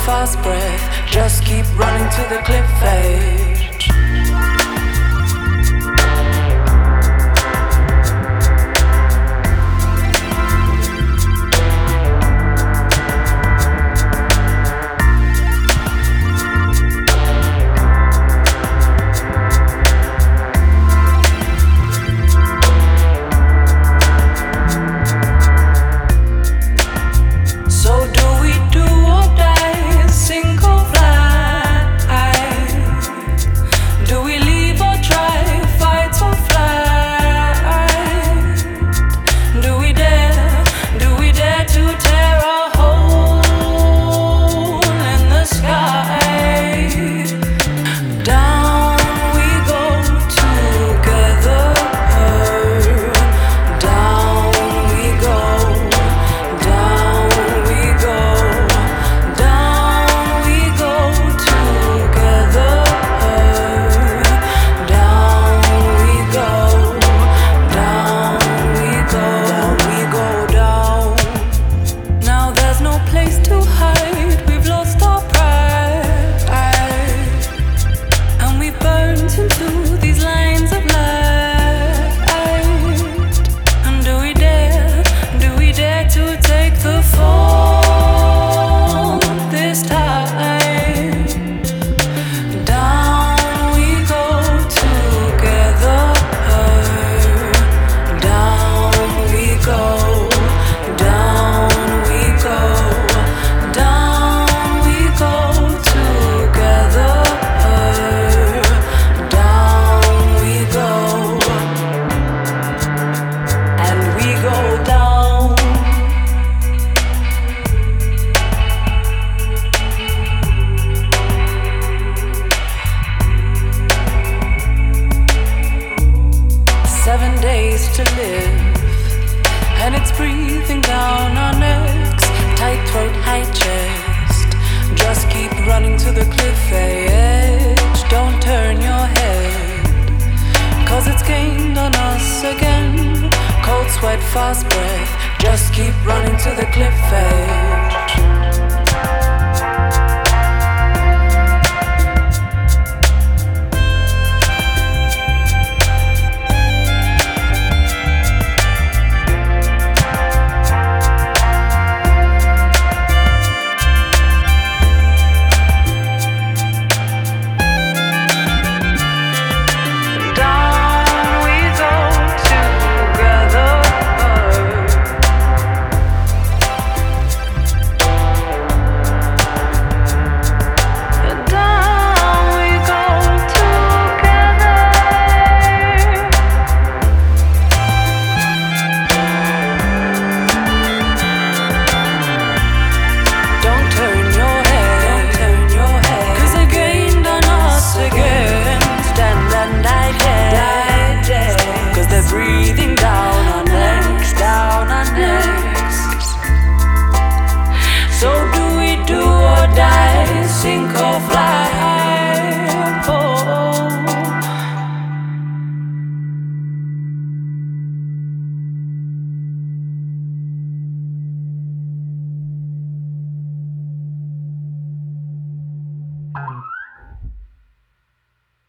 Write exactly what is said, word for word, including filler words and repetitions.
fast breath, just keep running to the cliff edge. Seven days to live, and it's breathing down our necks. Tight throat, high chest, just keep running to the cliff edge. Don't turn your head, cause it's gained on us again. Cold sweat, fast breath, just keep running to the cliff edge.